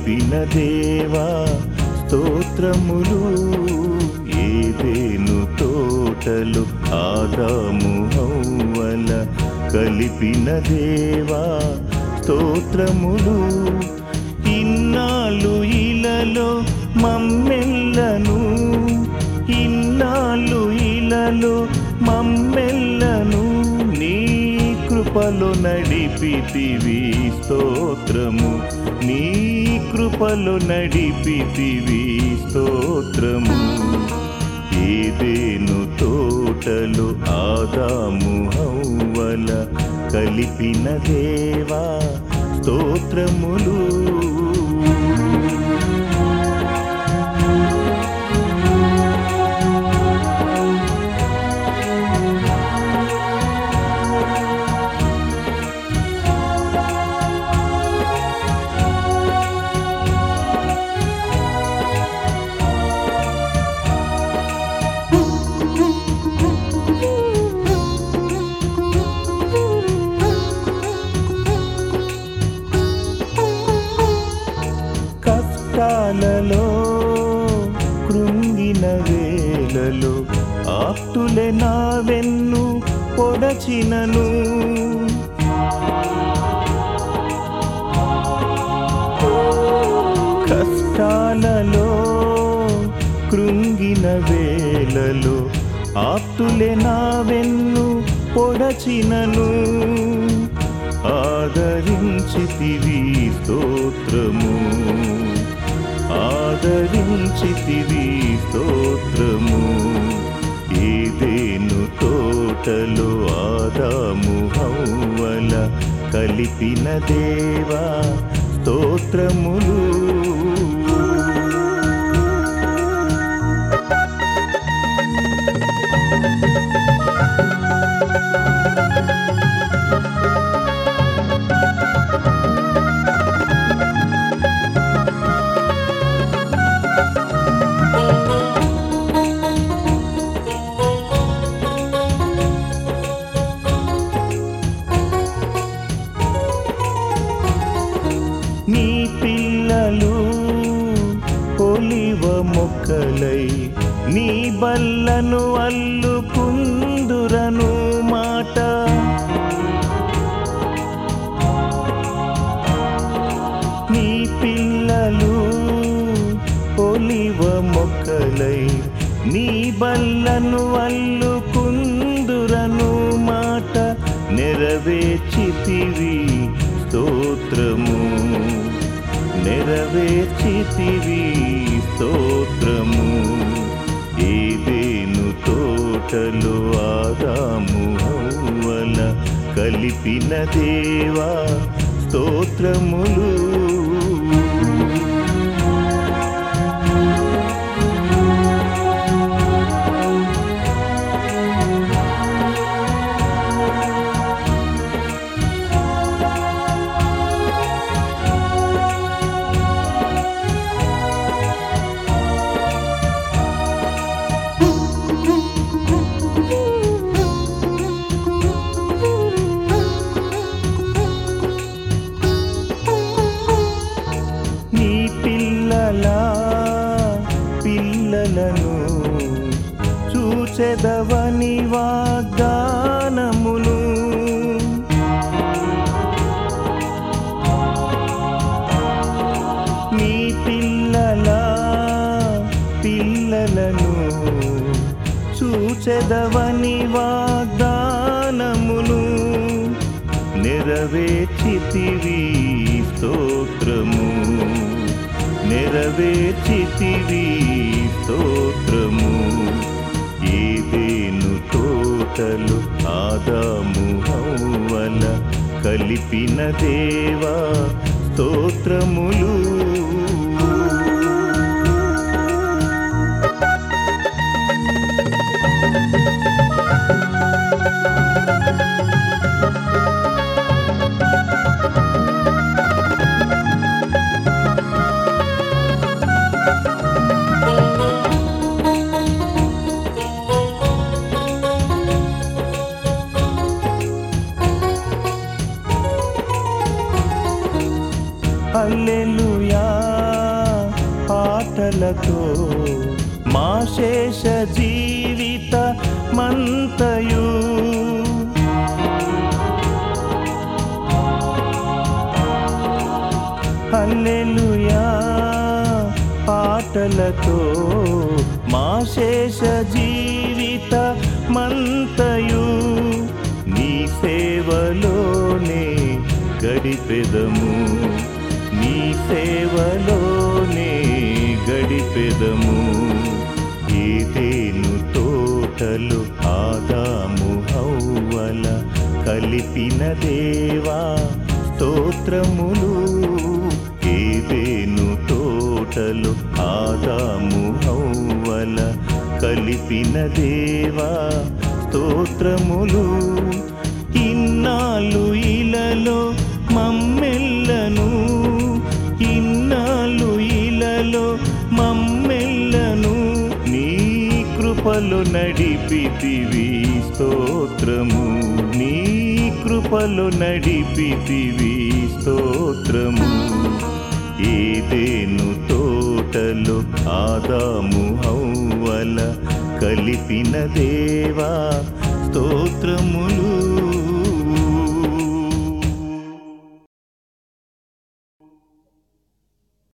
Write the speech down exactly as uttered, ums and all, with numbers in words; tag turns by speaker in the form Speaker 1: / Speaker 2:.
Speaker 1: కలిపిన దేవా స్తోత్రములు. ఏదెను తోటలో ఆదాము హవ్వల కలిపిన దేవా స్తోత్రములు. ఇన్నాళ్ళు ఇలలో మమ్మెల్లను, ఇన్నాళ్ళు ఇలలో మమ్మెల్లను నీ కృపలో నడిపితివి స్తోత్రము, నీ కృపలో నడిపితివి స్తోత్రము. ఏదెను తోటలో ఆదాము హవ్వల కలిపిన దేవా స్తోత్రములు. కష్టాలలో కృంగిన వేళలో ఆప్తులే నా వెన్ను పొడచినను, కష్టాలలో కృంగిన వేళలో ఆప్తులే నా వెన్ను పొడచినను. ఆదరించితివి స్తోత్రము, ఆదరించితివి స్తోత్రము. ఏదెను తోటలో ఆదాము హవ్వల కలిపిన దేవా స్తోత్రములు. నీ పిల్లలు ఒలివ మొక్కలై నీ బల్లను అల్లుకుందురను మాట. నీ పిల్లలు ఒలివ మొక్కలై నీ బల్లను అల్లుకుందురను మాట. నెరవేర్చితివి స్తోత్రము, నెరవేర్చితివి స్తోత్రము. ఏదెను తోటలో ఆదాము హవ్వల కలిపిన దేవా స్తోత్రములు. పిల్లలను చూచెదవని వాగ్దానమును, నీ పిల్లల పిల్లలను చూచెదవని వాగ్దానమును. నెరవేర్చితివి స్తోత్రము, నెరవేర్చితివి స్తోత్రము. ఏదెను తోటలో ఆదాము హవ్వల కలిపిన దేవా స్తోత్రములు. హల్లెలూయా పాటలతో మా శేష జీవిత మంతయు హల్లెలూయా పాటలతో మా శేష జీవిత మంతయు నీ సేవలోనే గడిపెదము నీ సేవలోనే గడిపెదము ఏదెను తోటలో ఆదాము హవ్వల కలిపిన దేవా స్తోత్రములు ఏదెను తోటలో ఆదాము హవ్వల కలిపిన దేవా స్తోత్రములు ఇన్నాళ్ళు ఇలలో మమ్మెల్లను ఇన్నాళ్ళు ఇలలో మమ్మెల్లను నీ కృపలో నడిపితివి స్తోత్రము నీ కృపలో నడిపితివి స్తోత్రము ఏదెను తోటలో ఆదాము హవ్వల కలిపిన దేవా స్తోత్రములు